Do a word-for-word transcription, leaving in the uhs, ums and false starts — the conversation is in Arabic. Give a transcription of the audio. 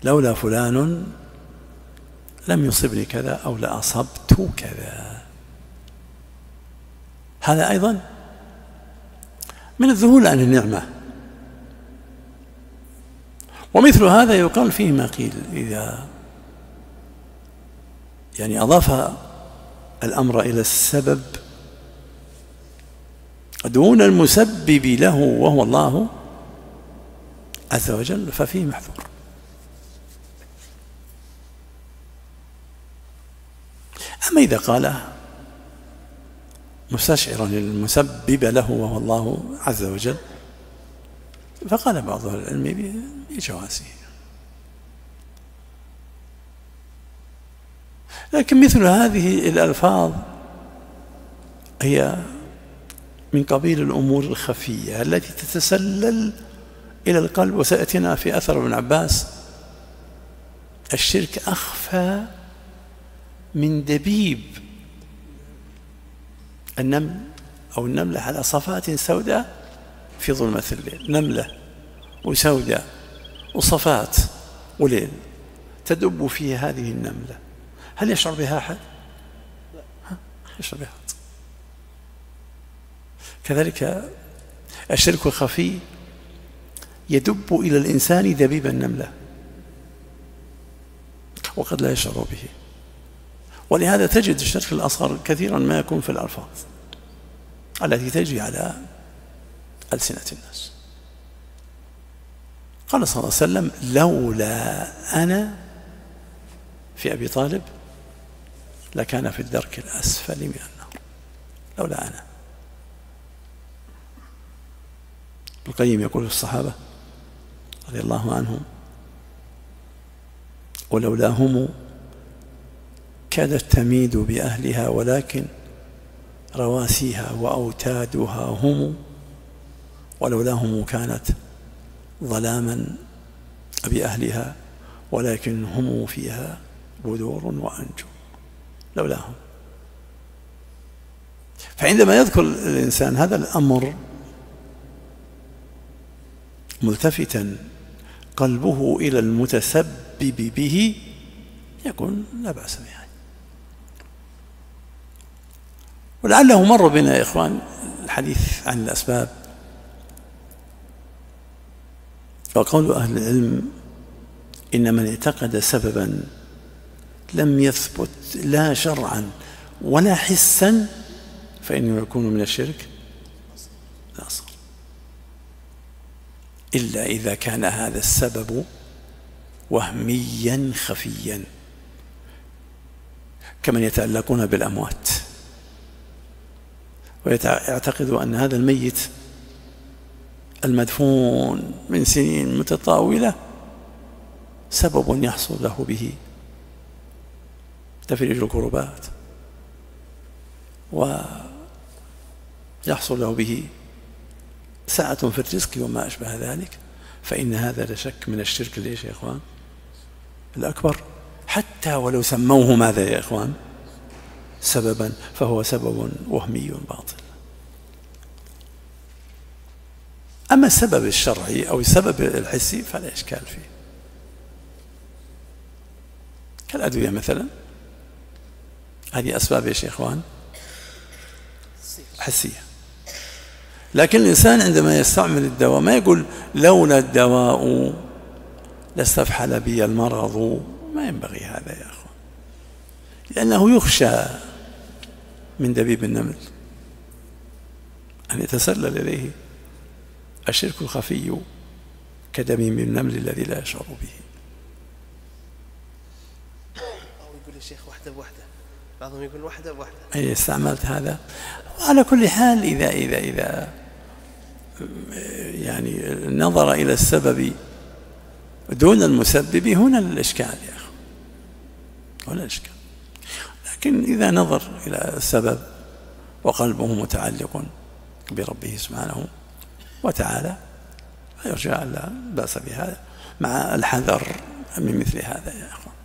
لولا فلان لم يصبني كذا أو لأصبت كذا. هذا أيضا من الذهول عن النعمة. ومثل هذا يقال فيه ما قيل إذا يعني أضاف الأمر إلى السبب دون المسبب له وهو الله عز وجل ففيه محذور. أما إذا قال مستشعرا المسبب له وهو الله عز وجل فقال بعض أهل العلم بجوازه. لكن مثل هذه الألفاظ هي من قبيل الأمور الخفية التي تتسلل إلى القلب. وسيأتينا في أثر ابن عباس الشرك أخفى من دبيب النمل أو النملة على صفات سوداء في ظلمة الليل. نملة وسوداء وصفات وليل تدب فيها هذه النملة، هل يشعر بها أحد؟ لا يشعر بها أحد. كذلك الشرك الخفي يدب إلى الإنسان دبيب النملة وقد لا يشعر به. ولهذا تجد الشرك الأصغر كثيرا ما يكون في الألفاظ التي تجري على ألسنة الناس. قال صلى الله عليه وسلم لولا أنا في أبي طالب لكان في الدرك الأسفل من النار. لولا أنا. ابن القيم يقول في الصحابة رضي الله عنهم ولولاهم كادت تميد بأهلها ولكن رواسيها وأوتادها هم، ولولاهم كانت ظلاما بأهلها ولكن هم فيها بدور وأنجم. لولاهم. فعندما يذكر الإنسان هذا الأمر ملتفتا قلبه إلى المتسبب به يكون لا بأس به. ولعله مر بنا يا إخوان الحديث عن الأسباب وقول أهل العلم إن من اعتقد سببا لم يثبت لا شرعا ولا حسا فإنه يكون من الشرك الأصغر، إلا إذا كان هذا السبب وهميا خفيا كمن يتعلقون بالأموات ويعتقد أن هذا الميت المدفون من سنين متطاولة سبب يحصل له به تفريج الكربات ويحصل له به سعة في الرزق وما أشبه ذلك، فإن هذا لا شك من الشرك ليش يا إخوان الأكبر، حتى ولو سموه ماذا يا إخوان سببا فهو سبب وهمي باطل. أما السبب الشرعي أو السبب الحسي فلا إشكال فيه، كالأدوية مثلا، هذه أسباب يا إخوان حسية. لكن الإنسان عندما يستعمل الدواء ما يقول لولا الدواء لاستفحل بي المرض، ما ينبغي هذا يا أخوان، لأنه يخشى من دبيب النمل أن يتسلل إليه الشرك الخفي كدبيب النمل الذي لا يشعر به. أو يقول الشيخ واحدة بواحدة، بعضهم يقول واحدة بواحدة. أي استعملت هذا. وعلى كل حال إذا إذا إذا يعني نظر إلى السبب دون المسبب هنا الإشكال يا أخي، هنا الإشكال. لكن إذا نظر إلى السبب وقلبه متعلق بربه سبحانه وتعالى فيرجع لا بأس بهذا مع الحذر من مثل هذا يا أخوان.